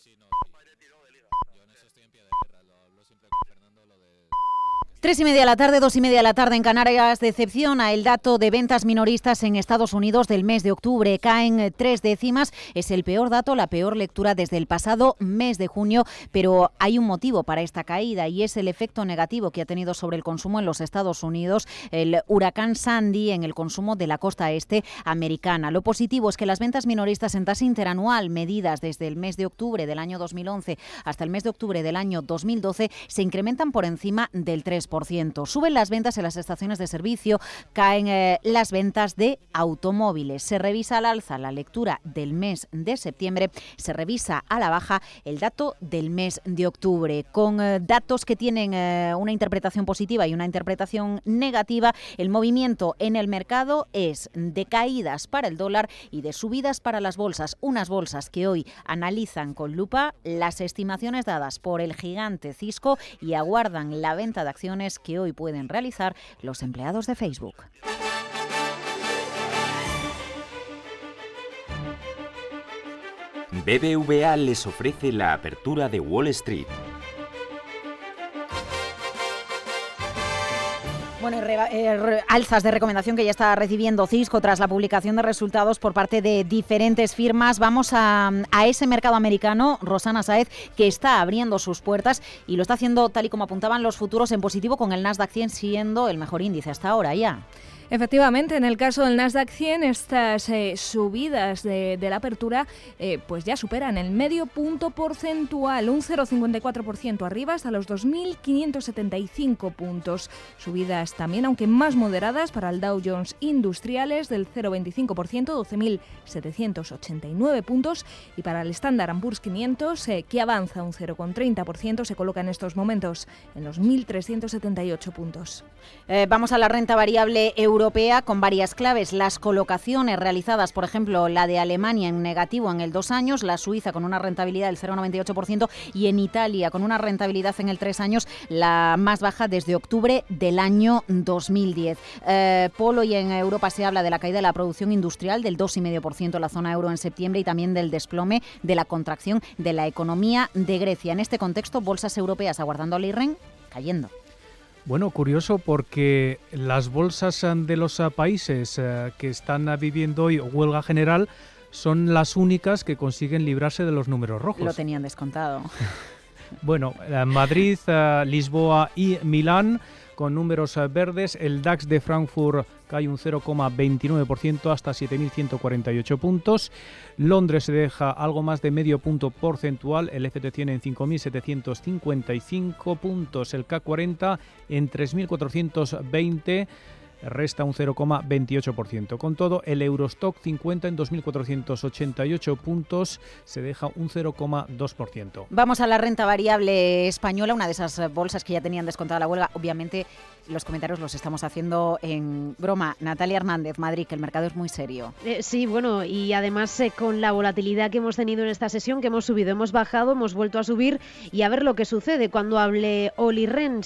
Yo en eso estoy en pie de guerra, lo hablo siempre con Fernando, lo de... 3:30 de la tarde, 2:30 de la tarde en Canarias. Decepciona el dato de ventas minoristas en Estados Unidos del mes de octubre. Caen 3 décimas. Es el peor dato, la peor lectura desde el pasado mes de junio. Pero hay un motivo para esta caída y es el efecto negativo que ha tenido sobre el consumo en los Estados Unidos el huracán Sandy en el consumo de la costa este americana. Lo positivo es que las ventas minoristas en tasa interanual, medidas desde el mes de octubre del año 2011 hasta el mes de octubre del año 2012, se incrementan por encima del 3%. Suben las ventas en las estaciones de servicio, caen las ventas de automóviles. Se revisa al alza la lectura del mes de septiembre, se revisa a la baja el dato del mes de octubre. Con datos que tienen una interpretación positiva y una interpretación negativa, el movimiento en el mercado es de caídas para el dólar y de subidas para las bolsas. Unas bolsas que hoy analizan con lupa las estimaciones dadas por el gigante Cisco y aguardan la venta de acciones que hoy pueden realizar los empleados de Facebook. BBVA les ofrece la apertura de Wall Street. Bueno, alzas de recomendación que ya está recibiendo Cisco tras la publicación de resultados por parte de diferentes firmas. Vamos a ese mercado americano, Rosana Sáez, que está abriendo sus puertas y lo está haciendo tal y como apuntaban los futuros en positivo, con el Nasdaq 100 siendo el mejor índice hasta ahora ya. Efectivamente, en el caso del Nasdaq 100, estas subidas de la apertura pues ya superan el medio punto porcentual, un 0,54% arriba hasta los 2.575 puntos. Subidas también, aunque más moderadas, para el Dow Jones Industriales del 0,25%, 12.789 puntos, y para el Standard & Poor's 500, que avanza un 0,30%, se coloca en estos momentos en los 1.378 puntos. Vamos a la renta variable europea con varias claves. Las colocaciones realizadas, por ejemplo, la de Alemania en negativo en el 2 años, la Suiza con una rentabilidad del 0,98% y en Italia con una rentabilidad en el 3 años la más baja desde octubre del año 2010. Polo, y en Europa se habla de la caída de la producción industrial del 2,5% en la zona euro en septiembre y también del desplome de la contracción de la economía de Grecia. En este contexto, bolsas europeas aguardando al IREN cayendo. Bueno, curioso porque las bolsas de los países que están viviendo hoy huelga general son las únicas que consiguen librarse de los números rojos. Lo tenían descontado. Bueno, Madrid, Lisboa y Milán con números verdes. El DAX de Frankfurt cae un 0,29% hasta 7.148 puntos. Londres se deja algo más de medio punto porcentual. El FT100 en 5.755 puntos. El CAC 40 en 3.420. Resta un 0,28%. Con todo, el Eurostock 50 en 2.488 puntos se deja un 0,2%. Vamos a la renta variable española, una de esas bolsas que ya tenían descontada la huelga. Obviamente, los comentarios los estamos haciendo en broma. Natalia Hernández, Madrid, que el mercado es muy serio. Sí, bueno, y además con la volatilidad que hemos tenido en esta sesión, que hemos subido, hemos bajado, hemos vuelto a subir, y a ver lo que sucede cuando hable Olli Rehn.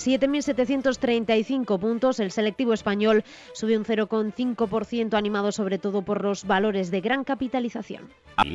7.735 puntos, el selectivo español sube un 0,5%, animado sobre todo por los valores de gran capitalización.